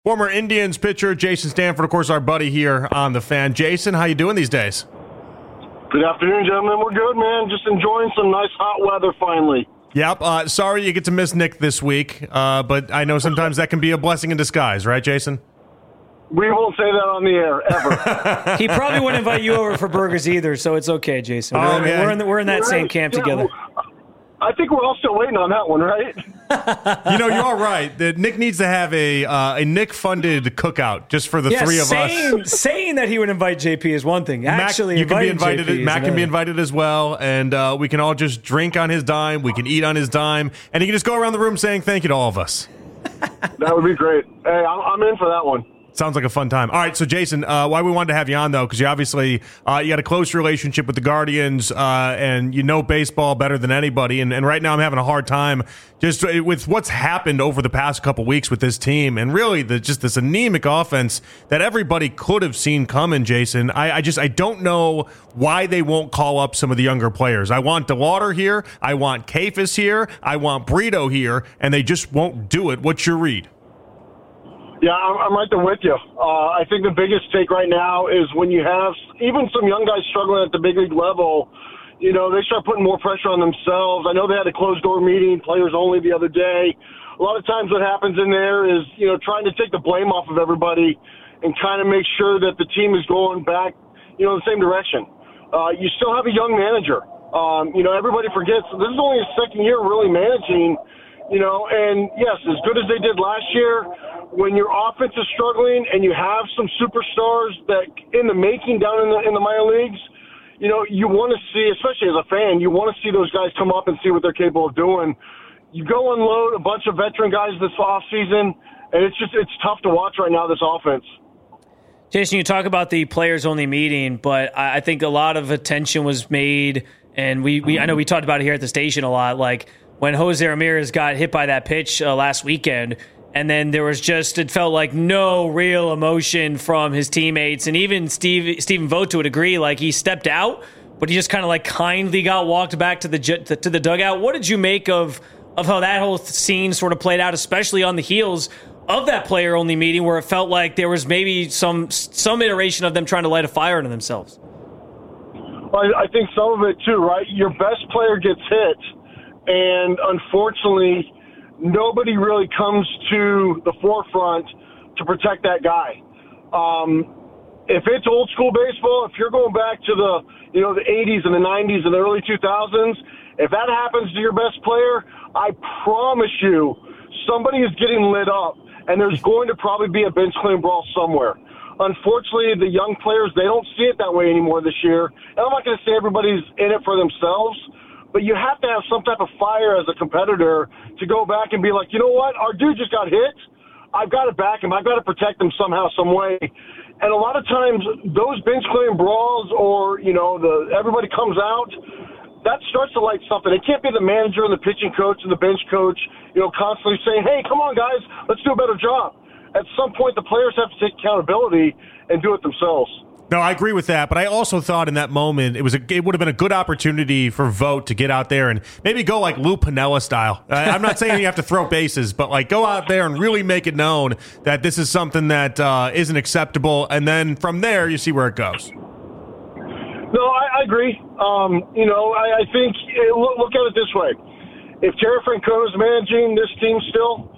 Former Indians pitcher Jason Stanford, of course, our buddy here on The Fan. Jason, how you doing these days? Good afternoon, gentlemen. We're good, man. Just enjoying some nice hot weather finally. Yep. Sorry you get to miss Nick this week, but I know sometimes that can be a blessing in disguise, right, Jason? We won't say that on the air, ever. He probably wouldn't invite you over for burgers either, so it's okay, Jason. We're in that same camp together. I think we're all still waiting on that one, right? You are right. Nick needs to have a Nick-funded cookout just for the three of us. Saying that he would invite JP is one thing. Actually, you can be invited. JP Matt can be invited as well, and we can all just drink on his dime. We can eat on his dime, and he can just go around the room saying thank you to all of us. That would be great. Hey, I'm in for that one. Sounds like a fun time. All right, so Jason, why we wanted to have you on, though, because you obviously you got a close relationship with the Guardians, and you know baseball better than anybody. And right now I'm having a hard time just with what's happened over the past couple weeks with this team, and really just this anemic offense that everybody could have seen coming, Jason. I don't know why they won't call up some of the younger players. I want DeLauder here. I want Kefis here. I want Brito here, and they just won't do it. What's your read? Yeah, I'm right there with you. I think the biggest take right now is when you have even some young guys struggling at the big league level, they start putting more pressure on themselves. I know they had a closed-door meeting, players only, the other day. A lot of times what happens in there is, trying to take the blame off of everybody and kind of make sure that the team is going back, the same direction. You still have a young manager. Everybody forgets this is only his second year really managing, and yes, as good as they did last year, when your offense is struggling and you have some superstars that in the making down in the minor leagues, you want to see, especially as a fan, you want to see those guys come up and see what they're capable of doing. You go unload a bunch of veteran guys this offseason, and it's tough to watch right now, this offense. Jason, you talk about the players-only meeting, but I think a lot of attention was made, and I know we talked about it here at the station a lot, like when Jose Ramirez got hit by that pitch last weekend. And then there was it felt like no real emotion from his teammates. And even Stephen Vogt would agree, like he stepped out, but he just kind of kindly got walked back to the dugout. What did you make of how that whole scene sort of played out, especially on the heels of that player-only meeting where it felt like there was maybe some iteration of them trying to light a fire under themselves? Well, I think some of it too, right? Your best player gets hit, and unfortunately nobody really comes to the forefront to protect that guy. If it's old school baseball, if you're going back to the 80s and the 90s and the early 2000s, if that happens to your best player, I promise you somebody is getting lit up, and there's going to probably be a bench clearing brawl somewhere. Unfortunately, the young players, they don't see it that way anymore this year. And I'm not going to say everybody's in it for themselves, but you have to have some type of fire as a competitor to go back and be like, you know what, our dude just got hit. I've got to back him. I've got to protect him somehow, some way. And a lot of times those bench clearing brawls or, everybody comes out, that starts to light something. It can't be the manager and the pitching coach and the bench coach, constantly saying, hey, come on, guys, let's do a better job. At some point, the players have to take accountability and do it themselves. No, I agree with that, but I also thought in that moment it would have been a good opportunity for Vogt to get out there and maybe go like Lou Piniella style. I'm not saying you have to throw bases, but go out there and really make it known that this is something that isn't acceptable, and then from there you see where it goes. No, I agree. I think look at it this way: if Terry Francona is managing this team still,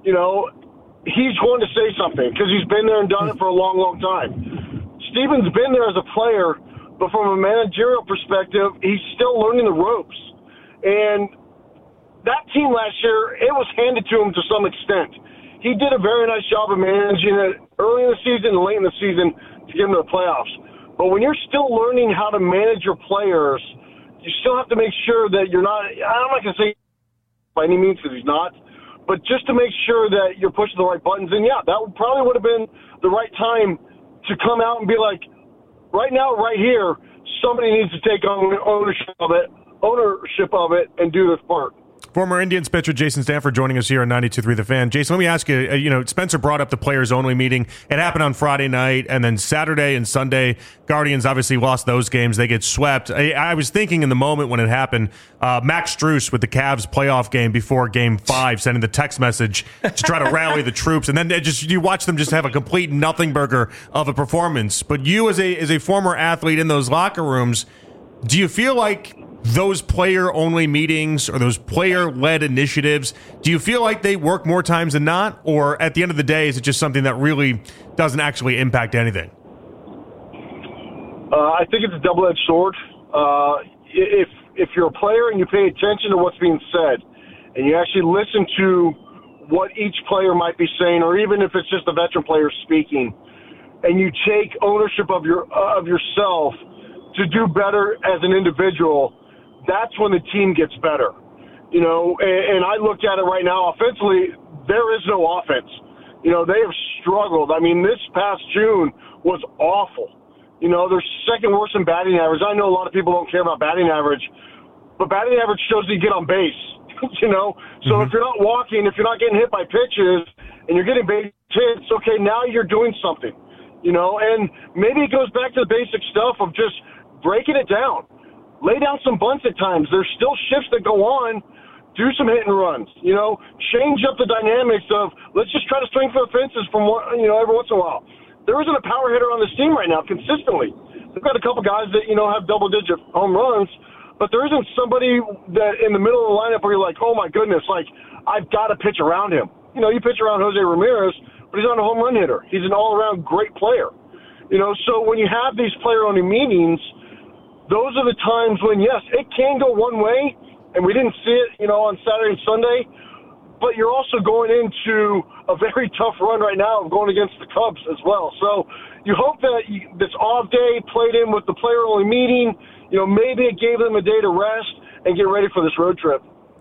he's going to say something because he's been there and done it for a long, long time. Steven's been there as a player, but from a managerial perspective, he's still learning the ropes. And that team last year, it was handed to him to some extent. He did a very nice job of managing it early in the season and late in the season to get him to the playoffs. But when you're still learning how to manage your players, you still have to make sure that you're not – I'm not going to say by any means because he's not, but just to make sure that you're pushing the right buttons. And, yeah, that probably would have been the right time to come out and be like, right now, right here, somebody needs to take on ownership of it and do this part. Former Indians pitcher Jason Stanford joining us here on 92.3 The Fan. Jason, let me ask you, Spencer brought up the players-only meeting. It happened on Friday night, and then Saturday and Sunday, Guardians obviously lost those games. They get swept. I was thinking in the moment when it happened, Max Strus with the Cavs playoff game before Game 5, sending the text message to try to rally the troops, and then you watch them just have a complete nothing burger of a performance. But you, as a former athlete in those locker rooms, do you feel like those player-only meetings or those player-led initiatives, do you feel like they work more times than not? Or at the end of the day, is it just something that really doesn't actually impact anything? I think it's a double-edged sword. If you're a player and you pay attention to what's being said and you actually listen to what each player might be saying, or even if it's just a veteran player speaking, and you take ownership of yourself to do better as an individual, that's when the team gets better. And I look at it right now, offensively, there is no offense. They have struggled. I mean, this past June was awful. They're second worst in batting average. I know a lot of people don't care about batting average, but batting average shows that you get on base, So if you're not walking, if you're not getting hit by pitches, and you're getting base hits, okay, now you're doing something, and maybe it goes back to the basic stuff of just breaking it down. Lay down some bunts at times. There's still shifts that go on. Do some hit and runs. Change up the dynamics of let's just try to swing for the fences from every once in a while. There isn't a power hitter on this team right now consistently. They've got a couple guys that have double-digit home runs, but there isn't somebody that in the middle of the lineup where you're like, oh my goodness, like I've got to pitch around him. You pitch around Jose Ramirez, but he's not a home run hitter. He's an all-around great player. So when you have these player-only meetings, those are the times when, yes, it can go one way, and we didn't see it, on Saturday and Sunday, but you're also going into a very tough run right now of going against the Cubs as well. So you hope that this off day played in with the player-only meeting. Maybe it gave them a day to rest and get ready for this road trip.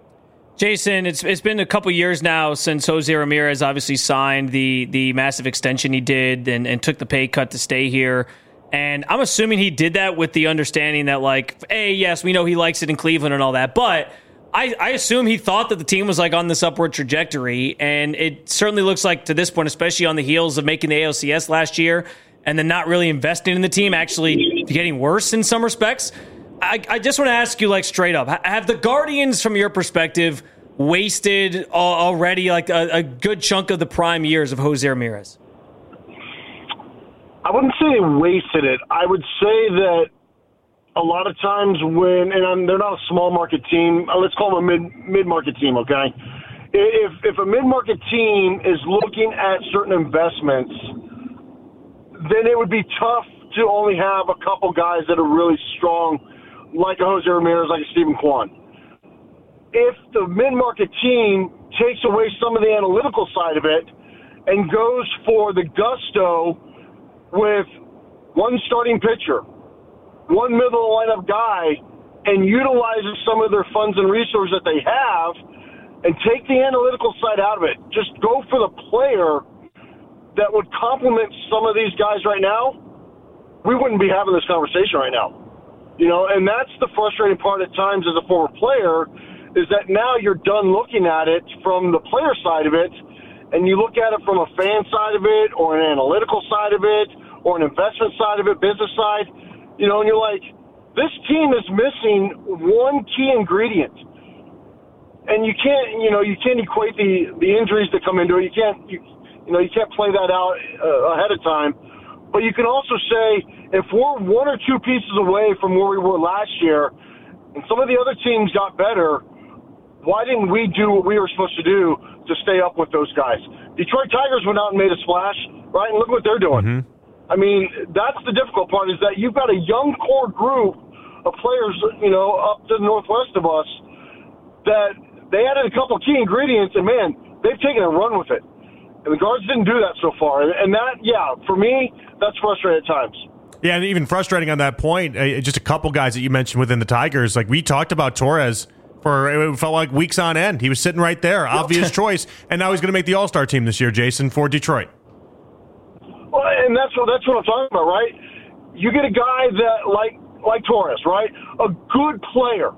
Jason, it's been a couple years now since Jose Ramirez obviously signed the massive extension he did and took the pay cut to stay here. And I'm assuming he did that with the understanding that, yes, we know he likes it in Cleveland and all that, but I assume he thought that the team was on this upward trajectory, and it certainly looks like to this point, especially on the heels of making the ALCS last year and then not really investing in the team, actually getting worse in some respects. I just want to ask you, straight up, have the Guardians, from your perspective, wasted already a good chunk of the prime years of Jose Ramirez? I wouldn't say they wasted it. I would say that a lot of times they're not a small market team, let's call them a mid-market team, okay? If a mid-market team is looking at certain investments, then it would be tough to only have a couple guys that are really strong, like a Jose Ramirez, like a Stephen Kwan. If the mid-market team takes away some of the analytical side of it and goes for the gusto with one starting pitcher, one middle lineup guy, and utilizes some of their funds and resources that they have and take the analytical side out of it, just go for the player that would complement some of these guys right now, we wouldn't be having this conversation right now. And that's the frustrating part at times as a former player, is that now you're done looking at it from the player side of it, and you look at it from a fan side of it, or an analytical side of it, or an investment side of it, business side, and you're like, this team is missing one key ingredient. And you can't equate the injuries that come into it. You can't play that out ahead of time. But you can also say, if we're one or two pieces away from where we were last year, and some of the other teams got better, why didn't we do what we were supposed to do to stay up with those guys? Detroit Tigers went out and made a splash, right? And look what they're doing. Mm-hmm. I mean, that's the difficult part, is that you've got a young core group of players, up to the northwest of us, that they added a couple of key ingredients, and, man, they've taken a run with it. And the Guards didn't do that so far. And that, for me, that's frustrating at times. Yeah, and even frustrating on that point, just a couple guys that you mentioned within the Tigers, we talked about Torres it felt like weeks on end. He was sitting right there, obvious choice, and now he's going to make the All-Star team this year, Jason, for Detroit. Well, and that's what I'm talking about, right? You get a guy that like Torres, right? A good player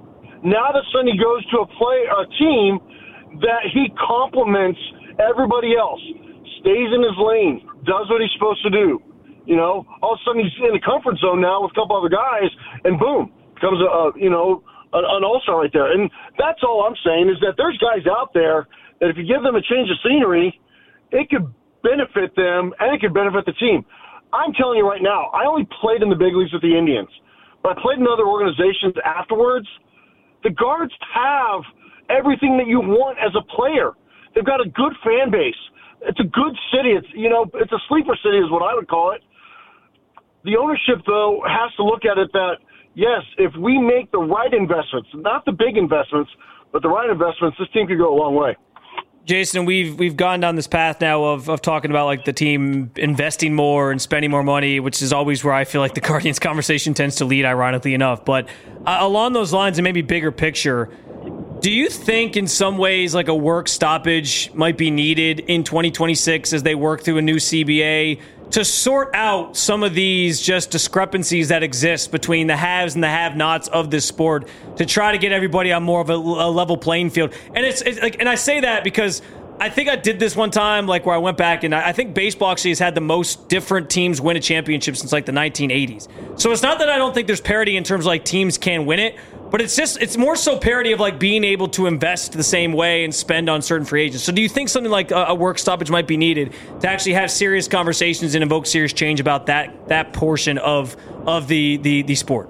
Now that Sonny goes to a team that he complements everybody else, stays in his lane, does what he's supposed to do. You know, all of a sudden he's in the comfort zone now with a couple other guys, and boom, becomes an all-star right there. And that's all I'm saying is that there's guys out there that if you give them a change of scenery, it could benefit them and it could benefit the team. I'm telling you right now, I only played in the big leagues with the Indians, but I played in other organizations afterwards. The Guards have everything that you want as a player. They've got a good fan base. It's a good city. It's a sleeper city is what I would call it. The ownership, though, has to look at it that, yes, if we make the right investments, not the big investments, but the right investments, this team could go a long way. Jason, we've gone down this path now of talking about like the team investing more and spending more money, which is always where I feel like the Guardians conversation tends to lead, ironically enough. But along those lines and maybe bigger picture, do you think in some ways like a work stoppage might be needed in 2026 as they work through a new CBA to sort out some of these just discrepancies that exist between the haves and the have-nots of this sport to try to get everybody on more of a level playing field? And it's like, and I say that because I think I did this one time, like where I went back and I think baseball actually has had the most different teams win a championship since like the 1980s. So it's not that I don't think there's parity in terms of like teams can win it, but it's more so parity of like being able to invest the same way and spend on certain free agents. So do you think something like a work stoppage might be needed to actually have serious conversations and invoke serious change about that portion of the sport?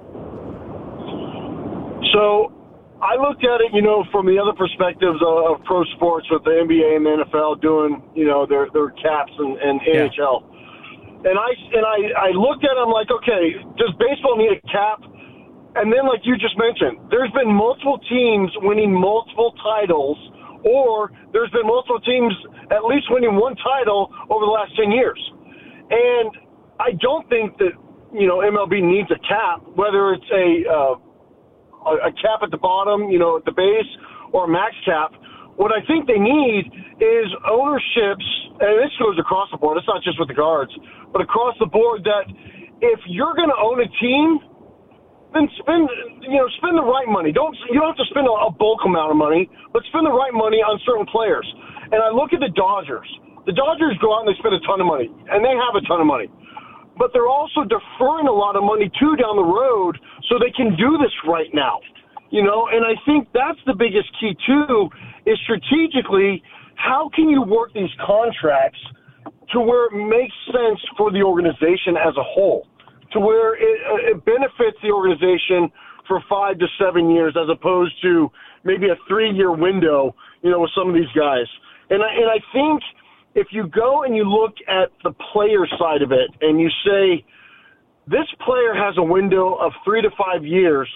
So I looked at it, from the other perspectives of pro sports with the NBA and the NFL doing, their caps and NHL. And I looked at it, I'm like, okay, does baseball need a cap? And then, like you just mentioned, there's been multiple teams winning multiple titles, or there's been multiple teams at least winning one title over the last 10 years. And I don't think that, MLB needs a cap, whether it's a cap at the bottom, at the base, or a max cap. What I think they need is ownerships, and this goes across the board, it's not just with the Guards, but across the board, that if you're going to own a team, then spend the right money. You don't have to spend a bulk amount of money, but spend the right money on certain players. And I look at the Dodgers. The Dodgers go out and they spend a ton of money, and they have a ton of money. But they're also deferring a lot of money, too, down the road so they can do this right now. And I think that's the biggest key, too, is strategically, how can you work these contracts to where it makes sense for the organization as a whole, to where it benefits the organization for 5 to 7 years as opposed to maybe a 3-year window, with some of these guys. And I think if you go and you look at the player side of it and you say, this player has a window of 3 to 5 years,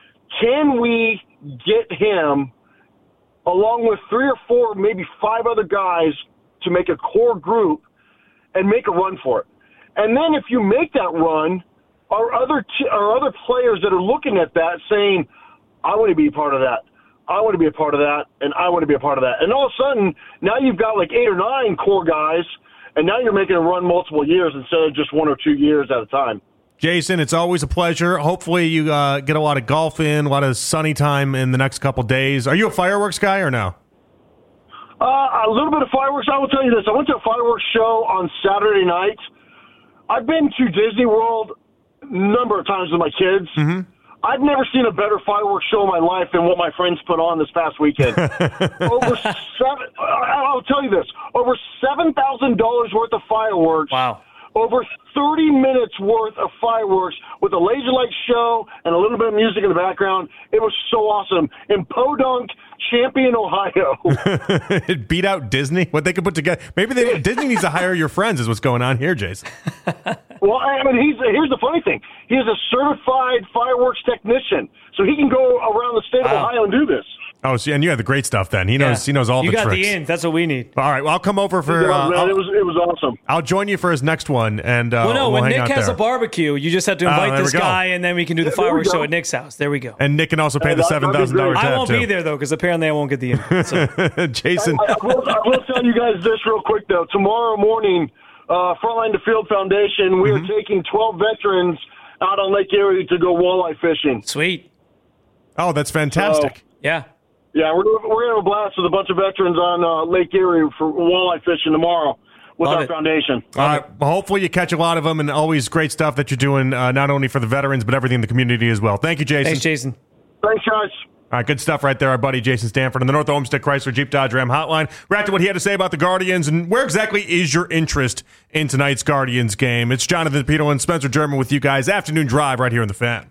can we get him along with 3 or 4, maybe 5 other guys to make a core group and make a run for it? And then if you make that run, are other players that are looking at that saying, I want to be a part of that. I want to be a part of that, and I want to be a part of that. And all of a sudden, now you've got like 8 or 9 core guys, and now you're making a run multiple years instead of just 1 or 2 years at a time. Jason, it's always a pleasure. Hopefully you get a lot of golf in, a lot of sunny time in the next couple days. Are you a fireworks guy or no? A little bit of fireworks. I will tell you this. I went to a fireworks show on Saturday night. I've been to Disney World a number of times with my kids. Mm-hmm. I've never seen a better fireworks show in my life than what my friends put on this past weekend. I'll tell you this, over $7,000 worth of fireworks. Wow. Over 30 minutes worth of fireworks with a laser light show and a little bit of music in the background. It was so awesome. In Podunk, Champion, Ohio. It beat out Disney, what they could put together. Maybe Disney needs to hire your friends is what's going on here, Jason. Well, I mean, here's the funny thing. He is a certified fireworks technician, so he can go around the state of Ohio and do this. Oh, see, and you have the great stuff then. He knows all the tricks. You got the in. That's what we need. All right, well, I'll come over for... it was awesome. I'll join you for his next one, and when we'll Nick has a barbecue, you just have to invite this guy, and then we can do the fireworks show at Nick's house. There we go. And Nick can also pay the $7,000 tab, I won't be there, though, because apparently I won't get the in. So. Jason. I will tell you guys this real quick, though. Tomorrow morning, Frontline to Field Foundation, we are taking 12 veterans out on Lake Erie to go walleye fishing. Sweet. Oh, that's fantastic. So, Yeah. yeah, we're going to have a blast with a bunch of veterans on Lake Erie for walleye fishing tomorrow with our foundation. Well, hopefully you catch a lot of them, and always great stuff that you're doing, not only for the veterans, but everything in the community as well. Thank you, Jason. Thanks, Jason. Thanks, guys. All right, good stuff right there. Our buddy Jason Stanford on the North Olmsted Chrysler Jeep Dodge Ram hotline. React to what he had to say about the Guardians, and where exactly is your interest in tonight's Guardians game? It's Jonathan Pito and Spencer German with you guys. Afternoon Drive right here on The Fan.